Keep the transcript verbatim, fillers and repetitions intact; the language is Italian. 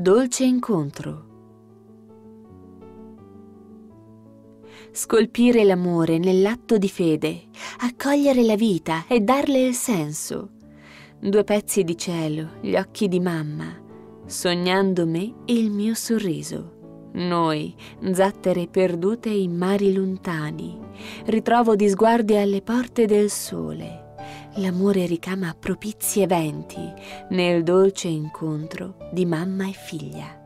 Dolce incontro. Scolpire l'amore nell'atto di fede, accogliere la vita e darle il senso. Due pezzi di cielo, gli occhi di mamma, sognando me e il mio sorriso. Noi, zattere perdute in mari lontani, ritrovo di sguardi alle porte del sole. L'amore ricama propizi eventi nel dolce incontro di mamma e figlia.